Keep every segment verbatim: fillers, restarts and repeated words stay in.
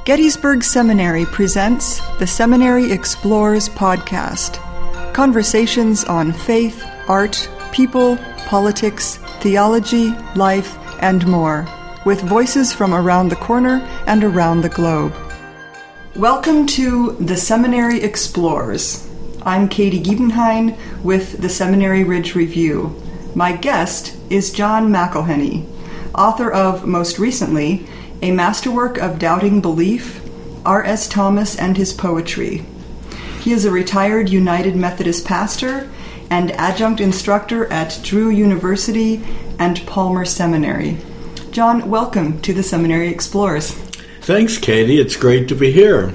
Gettysburg Seminary presents the Seminary Explores podcast. Conversations on faith, art, people, politics, theology, life, and more, with voices from around the corner and around the globe. Welcome to the Seminary Explores. I'm Katie Giebenhein with the Seminary Ridge Review. My guest is John McElhenney, author of, most recently, a masterwork of doubting belief, R S Thomas and his poetry. He is a retired United Methodist pastor and adjunct instructor at Drew University and Palmer Seminary. John, welcome to the Seminary Explores. Thanks, Katie. It's great to be here.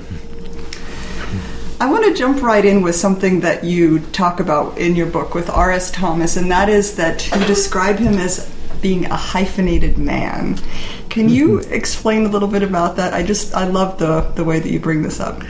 I want to jump right in with something that you talk about in your book with R S Thomas, and that is that you describe him as being a hyphenated man. Can you explain a little bit about that? I just, I love the, the way that you bring this up.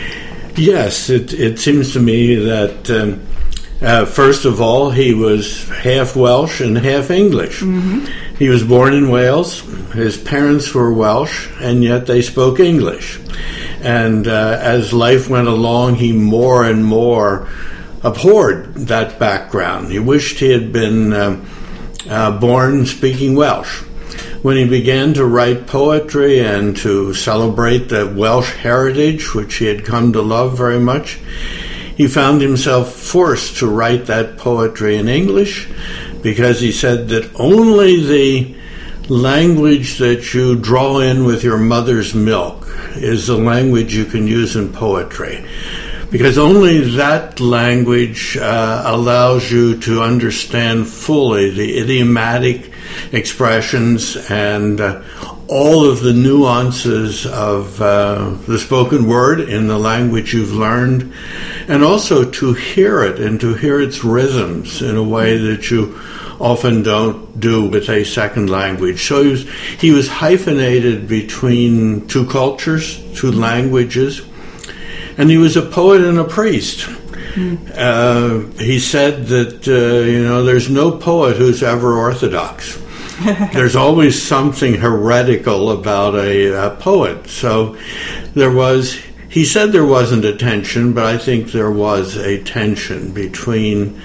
Yes, it, it seems to me that, um, uh, first of all, he was half Welsh and half English. Mm-hmm. He was born in Wales. His parents were Welsh, and yet they spoke English. And uh, as life went along, he more and more abhorred that background. He wished he had been um, uh, born speaking Welsh. When he began to write poetry and to celebrate the Welsh heritage, which he had come to love very much, he found himself forced to write that poetry in English because he said that only the language that you draw in with your mother's milk is the language you can use in poetry, because only that language uh, allows you to understand fully the idiomatic expressions and uh, all of the nuances of uh, the spoken word in the language you've learned, and also to hear it and to hear its rhythms in a way that you often don't do with a second language. So he was, he was hyphenated between two cultures, two languages, and he was a poet and a priest. Mm. Uh, he said that, uh, you know, there's no poet who's ever orthodox. There's always something heretical about a, a poet. So there was, he said there wasn't a tension, but I think there was a tension between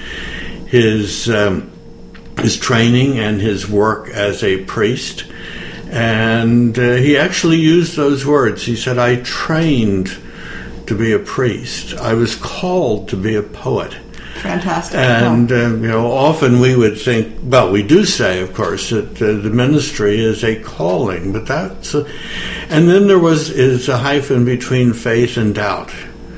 his um, his training and his work as a priest. And uh, he actually used those words. He said, I trained to be a priest. I was called to be a poet. Fantastic. And, uh, you know, often we would think, well, we do say, of course, that uh, the ministry is a calling, but that's, a, and then there was, is a hyphen between faith and doubt.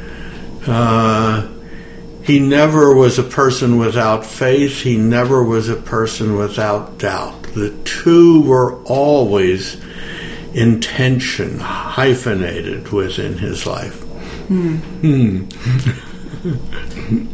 Uh, he never was a person without faith. He never was a person without doubt. The two were always in tension, hyphenated within his life. Hmm. Hmm.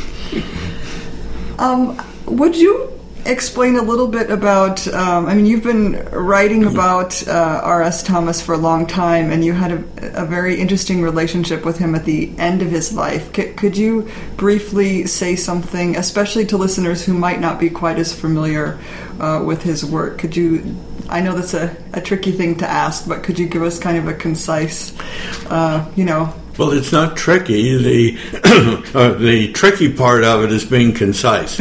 Um, would you explain a little bit about, um, I mean, you've been writing about uh, R S Thomas for a long time, and you had a, a very interesting relationship with him at the end of his life. C- could you briefly say something, especially to listeners who might not be quite as familiar uh, with his work? Could you, I know that's a, a tricky thing to ask, but could you give us kind of a concise, uh, you know, Well, it's not tricky. The uh, the tricky part of it is being concise.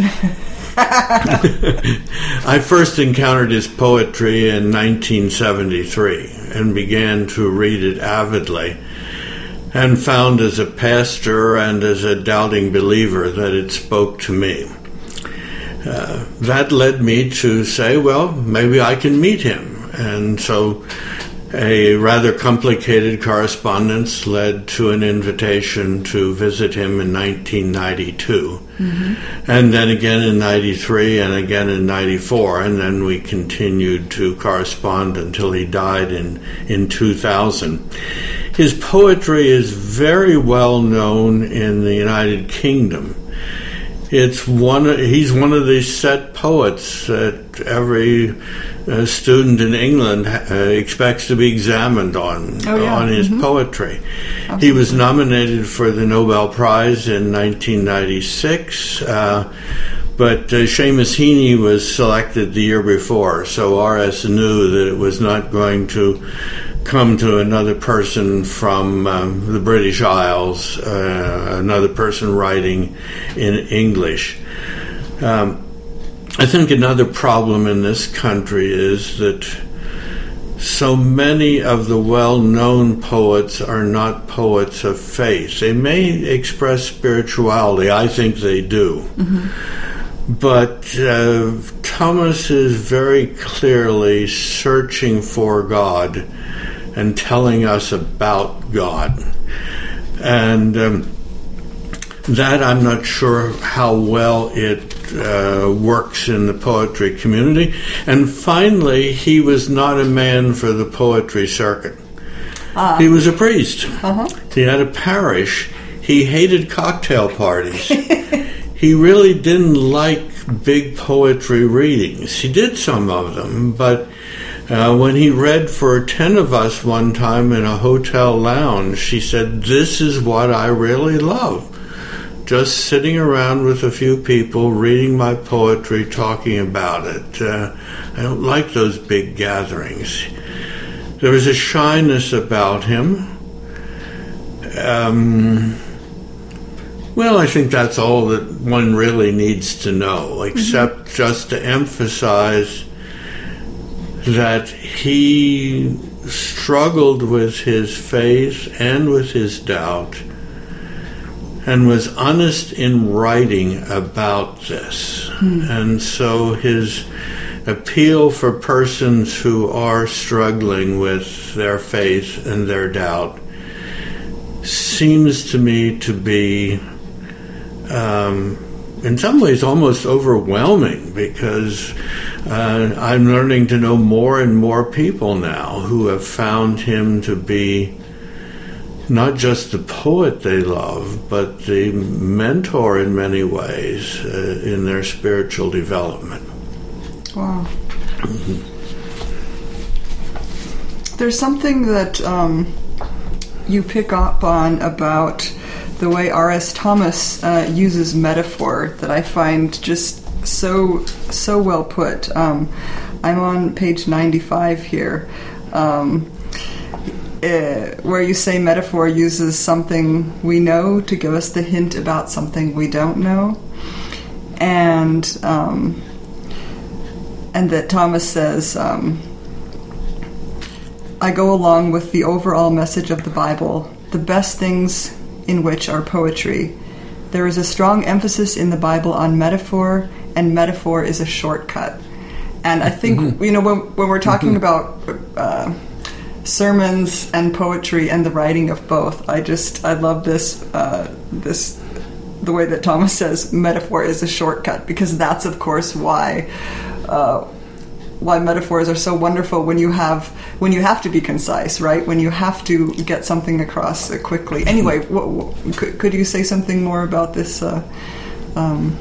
I first encountered his poetry in nineteen seventy-three and began to read it avidly, and found as a pastor and as a doubting believer that it spoke to me. Uh, that led me to say, well, maybe I can meet him. And so a rather complicated correspondence led to an invitation to visit him in nineteen ninety-two, mm-hmm. and then again in ninety-three, and again in ninety-four, and then we continued to correspond until he died in, in two thousand. His poetry is very well known in the United Kingdom. It's one. He's one of these set poets that every uh, student in England uh, expects to be examined on oh, yeah. on his mm-hmm. poetry. Absolutely. He was nominated for the Nobel Prize in nineteen ninety-six, uh, but uh, Seamus Heaney was selected the year before, so R S knew that it was not going to come to another person from um, the British Isles, uh, another person writing in English. Um, I think another problem in this country is that so many of the well-known poets are not poets of faith. They may express spirituality. I think they do. Mm-hmm. But uh, Thomas is very clearly searching for God and telling us about God. And um, that I'm not sure how well it uh, works in the poetry community. And finally, he was not a man for the poetry circuit. Uh, he was a priest. Uh-huh. He had a parish. He hated cocktail parties. He really didn't like big poetry readings. He did some of them, but uh, when he read for ten of us one time in a hotel lounge, he said, "This is what I really love. Just sitting around with a few people, reading my poetry, talking about it. Uh, I don't like those big gatherings." There was a shyness about him. Um, well, I think that's all that one really needs to know, except mm-hmm. just to emphasize that he struggled with his faith and with his doubt, and was honest in writing about this. Mm. And so his appeal for persons who are struggling with their faith and their doubt seems to me to be, um, in some ways, almost overwhelming, because uh, I'm learning to know more and more people now who have found him to be not just the poet they love, but the mentor in many ways uh, in their spiritual development. Wow. Mm-hmm. There's something that um, you pick up on about the way R S Thomas uh, uses metaphor that I find just so so well put. Um, I'm on page ninety-five here. Um, Uh, where you say metaphor uses something we know to give us the hint about something we don't know, and um, and that Thomas says, um, I go along with the overall message of the Bible, the best things in which are poetry. There is a strong emphasis in the Bible on metaphor, and metaphor is a shortcut. And I think, mm-hmm. you know, when, when we're talking mm-hmm. about uh, sermons and poetry and the writing of both, I just I love this uh, this the way that Thomas says metaphor is a shortcut, because that's of course why uh, why metaphors are so wonderful when you have when you have to be concise, right? When you have to get something across uh, quickly. Anyway, w- w- could, could you say something more about this? Uh, um,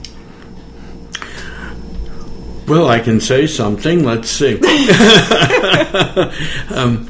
Well, I can say something. Let's see. um,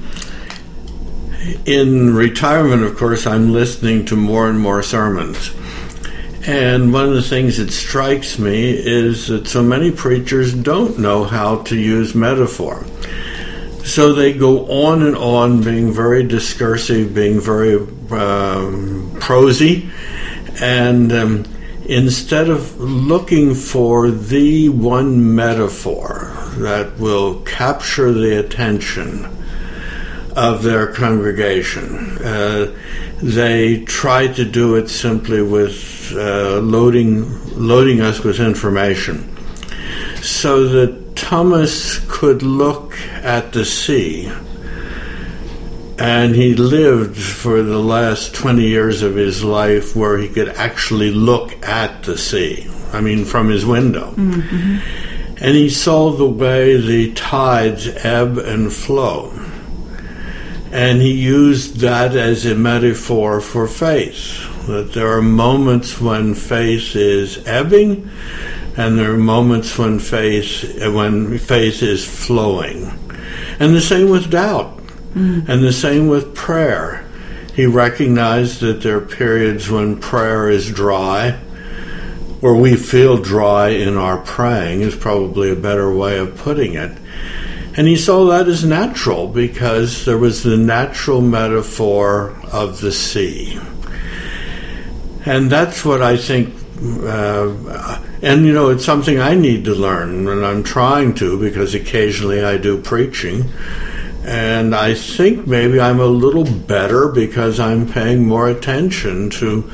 in retirement, of course, I'm listening to more and more sermons. And one of the things that strikes me is that so many preachers don't know how to use metaphor. So they go on and on being very discursive, being very um, prosy, and um, instead of looking for the one metaphor that will capture the attention of their congregation, uh, they try to do it simply with uh, loading loading us with information, so that Thomas could look at the sea. And he lived for the last twenty years of his life where he could actually look at the sea. I mean, from his window. Mm-hmm. And he saw the way the tides ebb and flow. And he used that as a metaphor for faith. That there are moments when faith is ebbing, and there are moments when faith, when faith is flowing. And the same with doubt. Mm. And the same with prayer. He recognized that there are periods when prayer is dry, or we feel dry in our praying is probably a better way of putting it. And he saw that as natural because there was the natural metaphor of the sea. And that's what I think, uh, and you know, it's something I need to learn, and I'm trying to, because occasionally I do preaching. And I think maybe I'm a little better because I'm paying more attention to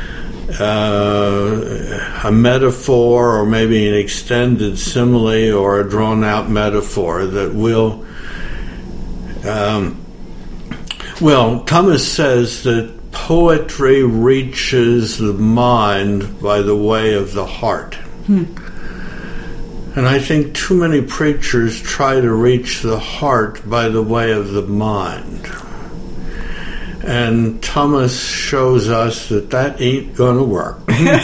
uh, a metaphor, or maybe an extended simile, or a drawn-out metaphor that will... Um, well, Thomas says that poetry reaches the mind by the way of the heart. Hmm. And I think too many preachers try to reach the heart by the way of the mind. And Thomas shows us that that ain't going to work.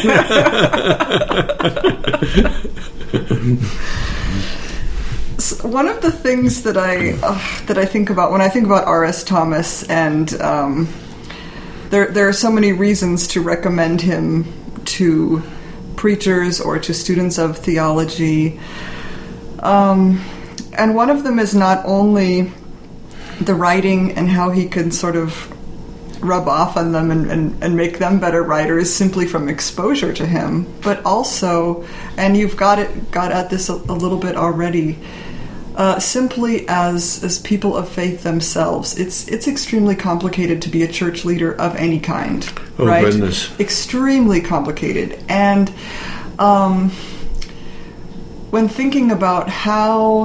So one of the things that I uh, that I think about when I think about R S Thomas, and um, there there are so many reasons to recommend him to preachers or to students of theology. Um, and one of them is not only the writing and how he can sort of rub off on them and, and, and make them better writers simply from exposure to him, but also, and you've got it got at this a, a little bit already, uh, simply as as people of faith themselves. It's it's extremely complicated to be a church leader of any kind. Oh, right? Goodness. Extremely complicated. And um, when thinking about how,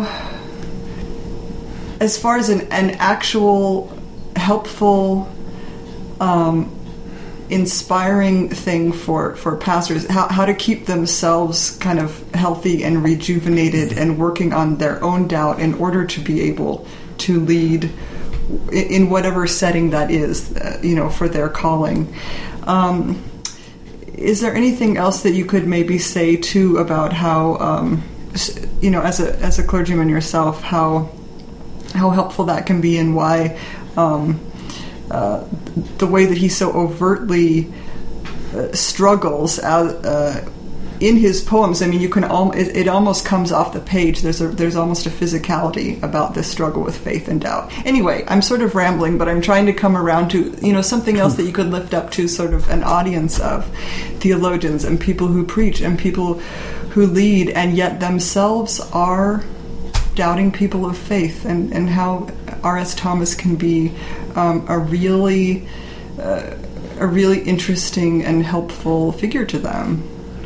as far as an, an actual helpful, um, inspiring thing for, for pastors, how, how to keep themselves kind of healthy and rejuvenated and working on their own doubt in order to be able to lead in whatever setting that is, uh, you know, for their calling. Um, is there anything else that you could maybe say too about how, um, you know, as a as a clergyman yourself, how how helpful that can be, and why um, uh, the way that he so overtly uh, struggles as, uh, in his poems? I mean, you can al- it, it almost comes off the page. There's a there's almost a physicality about this struggle with faith and doubt. Anyway, I'm sort of rambling, but I'm trying to come around to, you know, something else that you could lift up to sort of an audience of theologians and people who preach and people who lead, and yet themselves are doubting people of faith, and, and how R S Thomas can be um, a really uh, a really interesting and helpful figure to them.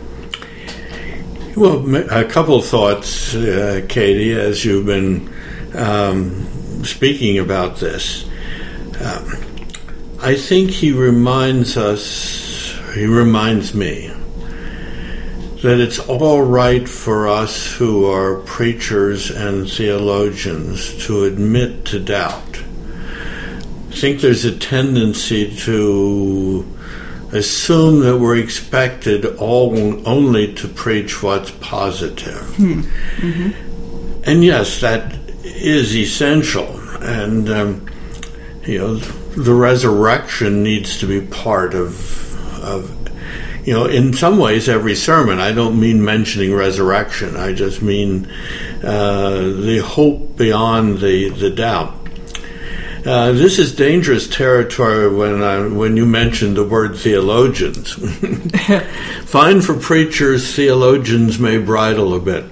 Well, a couple of thoughts, uh, Katie, as you've been um, speaking about this. Um, I think he reminds us, he reminds me, that it's all right for us who are preachers and theologians to admit to doubt. I think there's a tendency to assume that we're expected all only to preach what's positive. Hmm. Mm-hmm. And yes, that is essential. And, um, you know, the resurrection needs to be part of, of, you know, in some ways every sermon. I don't mean mentioning resurrection. I just mean uh, the hope beyond the, the doubt. Uh, this is dangerous territory when I, when you mentioned the word theologians. Fine for preachers, theologians may bridle a bit.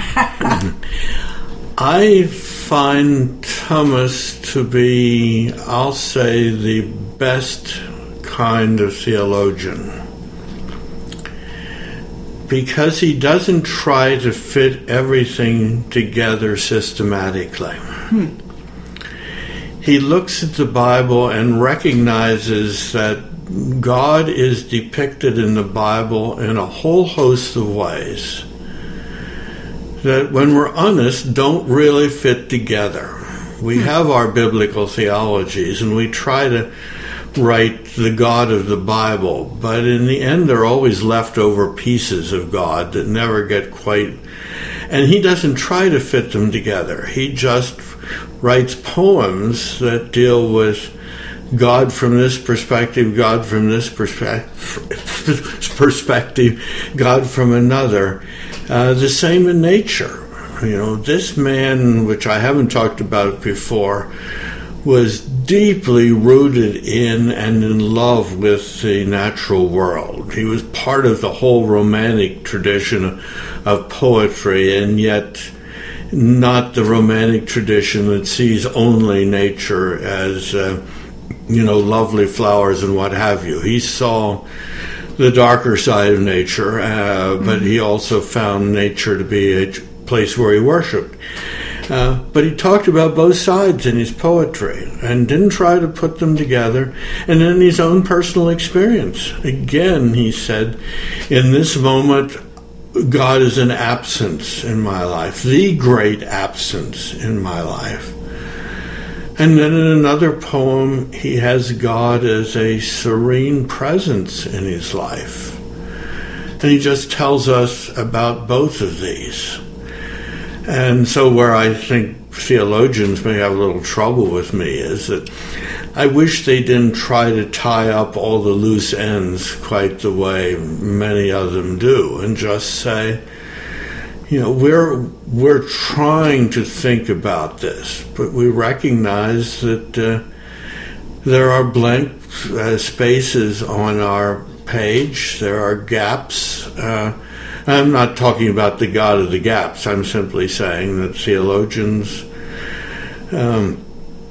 I find Thomas to be, I'll say, the best kind of theologian, because he doesn't try to fit everything together systematically. Hmm. He looks at the Bible and recognizes that God is depicted in the Bible in a whole host of ways that, when we're honest, don't really fit together. We have our biblical theologies, and we try to write the God of the Bible, but in the end they're always leftover pieces of God that never get quite... And he doesn't try to fit them together. He just writes poems that deal with God from this perspective, God from this perspe- perspective, God from another. Uh, the same in nature. You know, this man, which I haven't talked about before, was deeply rooted in and in love with the natural world. He was part of the whole Romantic tradition of poetry, and yet not the Romantic tradition that sees only nature as, uh, you know, lovely flowers and what have you. He saw the darker side of nature, uh, but he also found nature to be a place where he worshipped. Uh, but he talked about both sides in his poetry and didn't try to put them together. And in his own personal experience, again, he said, in this moment, God is an absence in my life, the great absence in my life. And then in another poem, he has God as a serene presence in his life. And he just tells us about both of these. And so where I think theologians may have a little trouble with me is that I wish they didn't try to tie up all the loose ends quite the way many of them do, and just say, you know, we're we're trying to think about this, but we recognize that uh, there are blank uh, spaces on our page. There are gaps. Uh, I'm not talking about the God of the gaps. I'm simply saying that theologians um,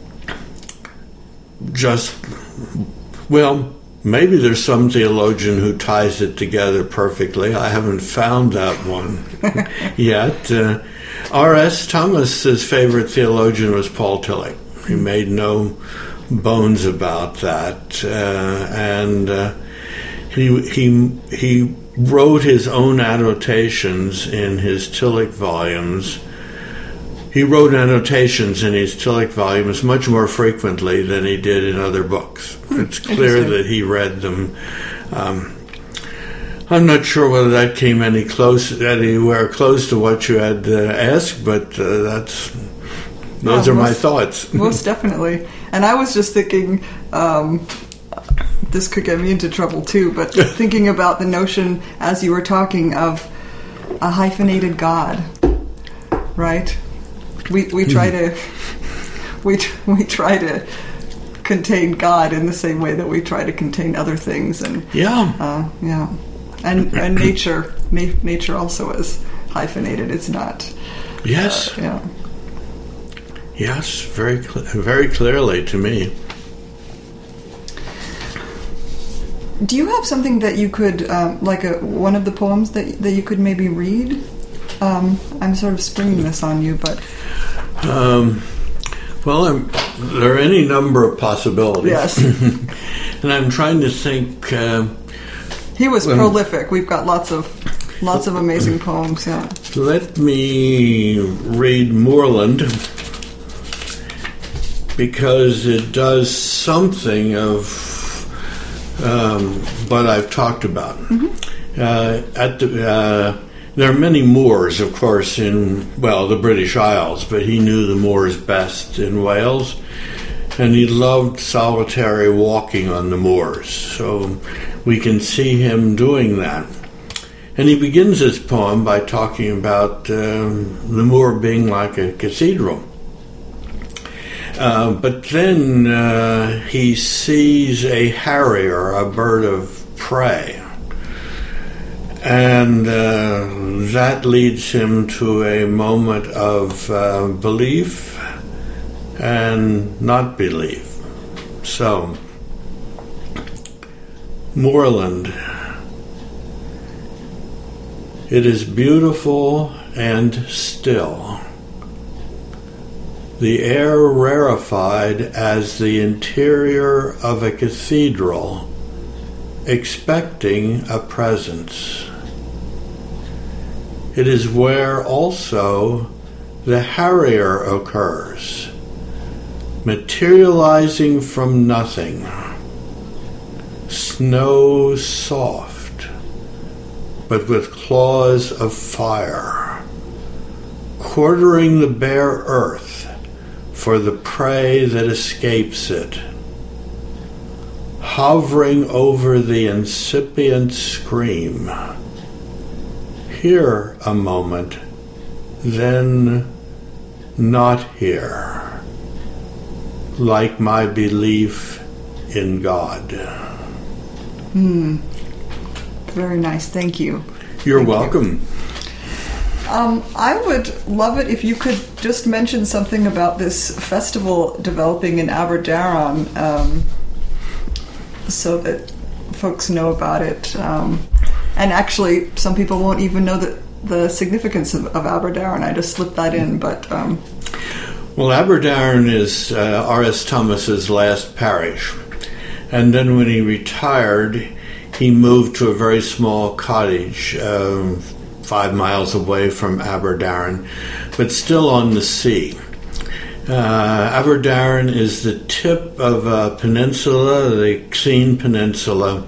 just, well, maybe there's some theologian who ties it together perfectly. I haven't found that one yet. Uh, R S Thomas's favorite theologian was Paul Tillich. He made no bones about that, uh, and uh, he he he wrote his own annotations in his Tillich volumes. He wrote annotations in his Tillich volumes much more frequently than he did in other books. It's clear that he read them. Um, I'm not sure whether that came any close, anywhere close to what you had uh, asked, but uh, that's those yeah, are most, my thoughts. Most definitely. And I was just thinking, um, this could get me into trouble too, but thinking about the notion, as you were talking, of a hyphenated God, right? We we try to we we try to contain God in the same way that we try to contain other things, and yeah, uh, yeah, and and nature na- nature also is hyphenated. It's not. Yes. Uh, yeah. Yes, very cl- very clearly to me. Do you have something that you could, um, like a one of the poems that that you could maybe read? Um, I'm sort of springing this on you, but um, well, I'm, there are any number of possibilities. Yes, and I'm trying to think. Uh, he was um, prolific. We've got lots of lots of amazing poems. Yeah. Let me read Moorland, because it does something of um, what I've talked about. Mm-hmm. Uh, at the, uh, there are many moors, of course, in, well, the British Isles, but he knew the moors best in Wales, and he loved solitary walking on the moors. So we can see him doing that. And he begins his poem by talking about um, the moor being like a cathedral. Uh, but then uh, he sees a harrier, a bird of prey, and uh, that leads him to a moment of uh, belief and not belief. So, Moorland. It is beautiful and still. The air rarefied as the interior of a cathedral, expecting a presence. It is where also the harrier occurs, materializing from nothing, snow soft, but with claws of fire, quartering the bare earth for the prey that escapes it, hovering over the incipient scream. Here a moment, then not here, like my belief in God. Hmm. Very nice. Thank you. You're Thank welcome. You. Um, I would love it if you could just mention something about this festival developing in Aberdaron, um, so that folks know about it. Um, and actually, some people won't even know that the significance of, of Aberdaron. I just slipped that in, but... Um, well, Aberdaron is uh, R S Thomas's last parish. And then when he retired, he moved to a very small cottage, um, five miles away from Aberdaron, but still on the sea. Uh, Aberdaron is the tip of a peninsula, the Xene Peninsula,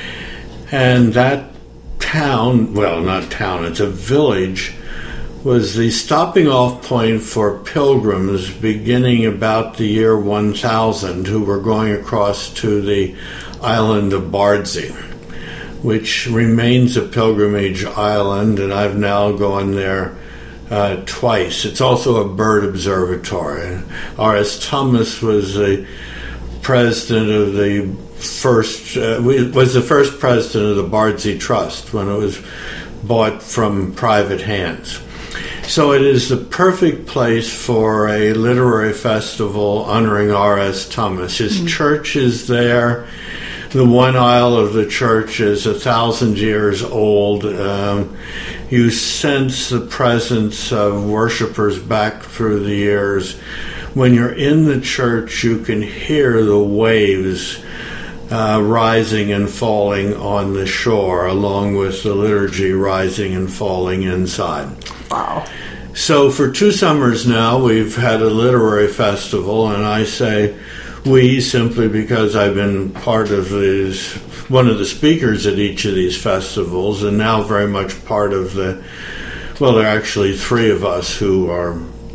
and that town, well, not town, it's a village, was the stopping off point for pilgrims beginning about the year one thousand who were going across to the island of Bardsey, which remains a pilgrimage island, and I've now gone there uh, twice. It's also a bird observatory. R S Thomas was the president of the first, uh, was the first president of the Bardsey Trust when it was bought from private hands. So it is the perfect place for a literary festival honoring R S Thomas. His mm-hmm. church is there. The one aisle of the church is a thousand years old. Um, you sense the presence of worshipers back through the years. When you're in the church, you can hear the waves uh, rising and falling on the shore, along with the liturgy rising and falling inside. Wow. So for two summers now, we've had a literary festival, and I say we simply because I've been part of these, one of the speakers at each of these festivals, and now very much part of the, well, there are actually three of us who are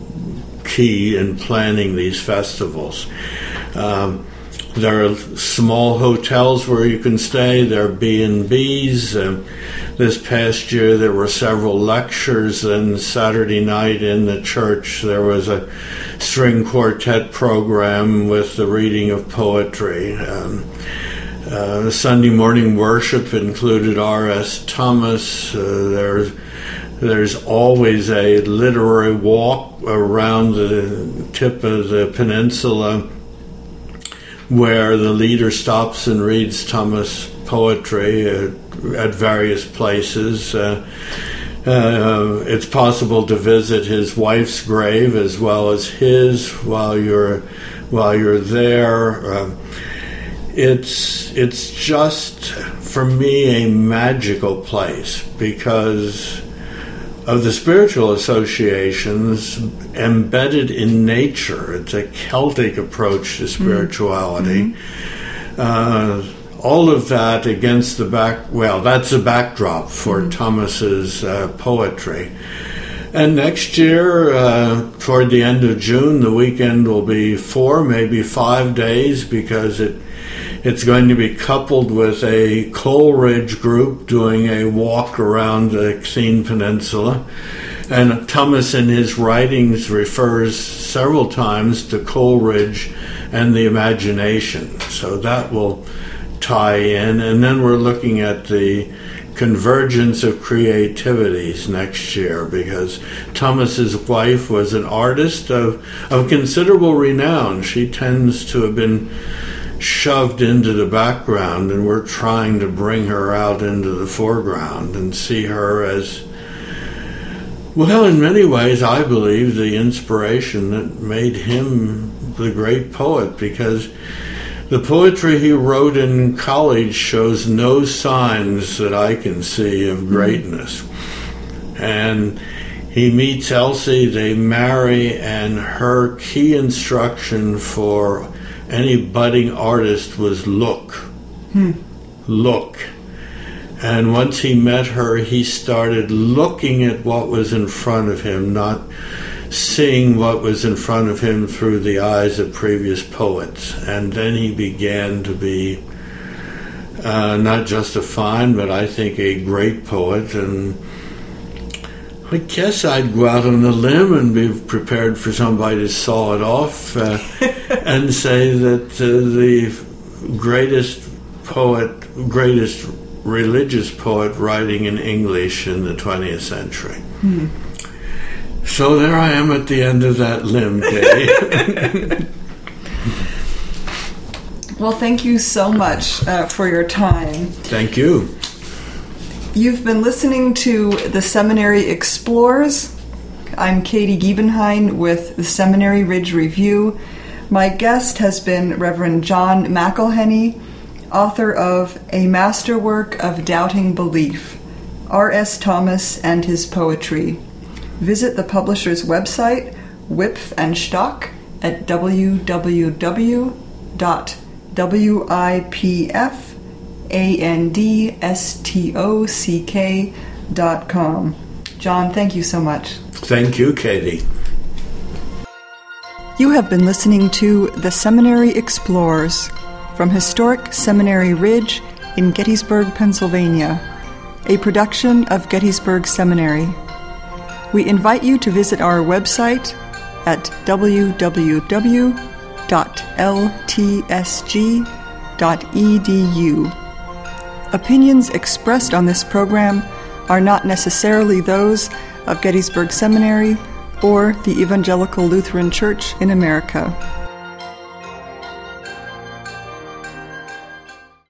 key in planning these festivals. Um, there are small hotels where you can stay. There are B and B's. Uh, this past year there were several lectures, and Saturday night in the church there was a string quartet program with the reading of poetry. Um, uh, the Sunday morning worship included R S Thomas. Uh, there's There's always a literary walk around the tip of the peninsula where the leader stops and reads Thomas poetry at, at various places. Uh, uh, it's possible to visit his wife's grave as well as his while you're while you're there. Uh, it's it's just for me a magical place because of the spiritual associations embedded in nature. It's a Celtic approach to spirituality. Mm-hmm. Uh, all of that against the back, well, that's a backdrop for mm-hmm. Thomas's uh, poetry. And next year, uh, toward the end of June, the weekend will be four, maybe five days because it It's going to be coupled with a Coleridge group doing a walk around the Xene Peninsula. And Thomas in his writings refers several times to Coleridge and the imagination. So that will tie in. And then we're looking at the convergence of creativities next year because Thomas's wife was an artist of, of considerable renown. She tends to have been shoved into the background, and we're trying to bring her out into the foreground and see her as, well, in many ways, I believe, the inspiration that made him the great poet, because the poetry he wrote in college shows no signs that I can see of greatness. And he meets Elsie, they marry, and her key instruction for any budding artist was look. Hmm. Look. And once he met her, he started looking at what was in front of him, not seeing what was in front of him through the eyes of previous poets. And then he began to be uh, not just a fine, but I think a great poet. And I guess I'd go out on a limb and be prepared for somebody to saw it off uh, and say that uh, the greatest poet, greatest religious poet writing in English in the twentieth century. Hmm. So there I am at the end of that limb, Katie. Well, thank you so much uh, for your time. Thank you. You've been listening to The Seminary Explores. I'm Katie Giebenhein with the Seminary Ridge Review. My guest has been Reverend John McElhenney, author of A Masterwork of Doubting Belief, R S Thomas and His Poetry. Visit the publisher's website, Wipf and Stock, at w w w dot wipf A-N-D-S-T-O-C-K dot com. John, thank you so much. Thank you, Katie. You have been listening to The Seminary Explores from historic Seminary Ridge in Gettysburg, Pennsylvania, a production of Gettysburg Seminary. We invite you to visit our website at w w w dot l t s g dot e d u. Opinions expressed on this program are not necessarily those of Gettysburg Seminary or the Evangelical Lutheran Church in America.